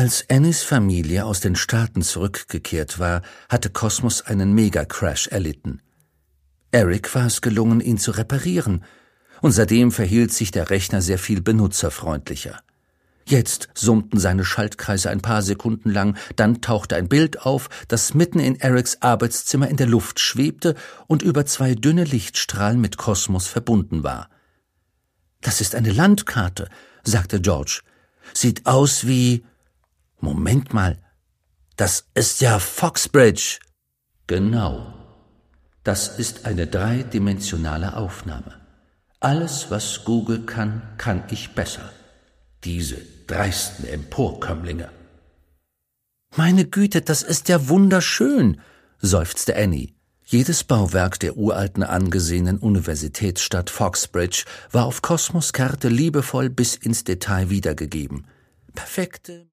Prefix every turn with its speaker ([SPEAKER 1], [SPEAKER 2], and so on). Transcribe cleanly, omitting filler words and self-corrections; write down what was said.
[SPEAKER 1] Als Annies Familie aus den Staaten zurückgekehrt war, hatte Cosmos einen Megacrash erlitten. Eric war es gelungen, ihn zu reparieren, und seitdem verhielt sich der Rechner sehr viel benutzerfreundlicher. Jetzt summten seine Schaltkreise ein paar Sekunden lang, dann tauchte ein Bild auf, das mitten in Erics Arbeitszimmer in der Luft schwebte und über 2 dünne Lichtstrahlen mit Cosmos verbunden war. »Das ist eine Landkarte«, sagte George. »Sieht aus wie... Moment mal, das ist ja Foxbridge.« »Genau. Das ist eine 3-dimensionale Aufnahme. Alles, was Google kann, kann ich besser. Diese dreisten Emporkömmlinge.« »Meine Güte, das ist ja wunderschön«, seufzte Annie. Jedes Bauwerk der uralten angesehenen Universitätsstadt Foxbridge war auf Cosmos' Karte liebevoll bis ins Detail wiedergegeben. Perfekte